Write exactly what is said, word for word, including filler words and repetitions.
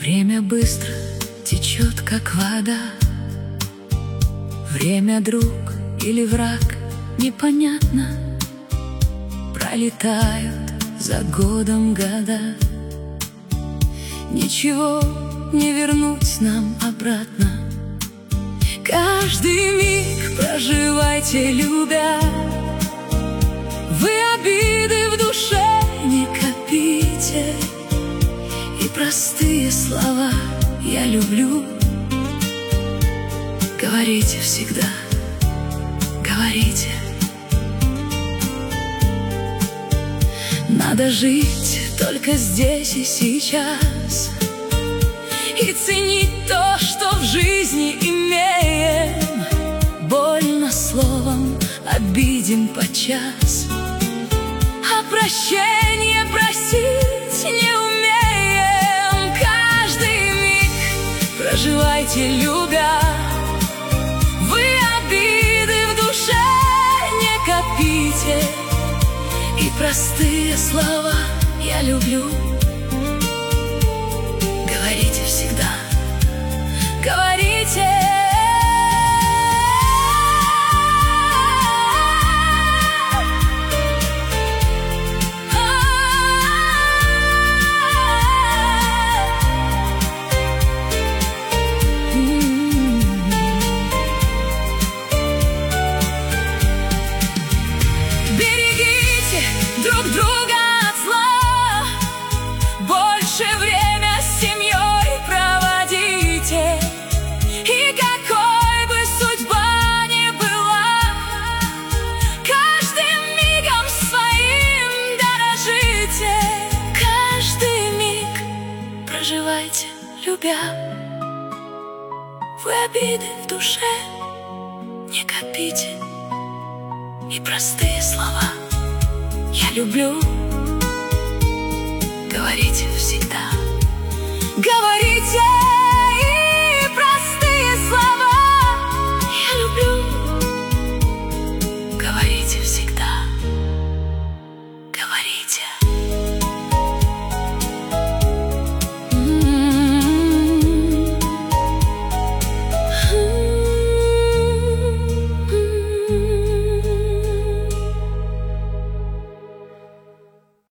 Время быстро течет, как вода. Время друг или враг, непонятно. Пролетают за годом года. Ничего не вернуть нам обратно. Каждый миг проживайте, любя. Вы обиды в душе не копите. И простые слова «я люблю» говорите всегда, говорите. Надо жить только здесь и сейчас и ценить то, что в жизни имеем. Больно словом обиден подчас, а прощение просить не умеем. Каждый миг проживайте, любя. Вы обиды в душе не копите. И простые слова «я люблю» говорите всегда, говорите. Друг друга от зла, больше время с семьей проводите. И какой бы судьба ни была, каждым мигом своим дорожите. Каждый миг проживайте, любя. Вы обиды в душе не копите. И простые слова «я люблю»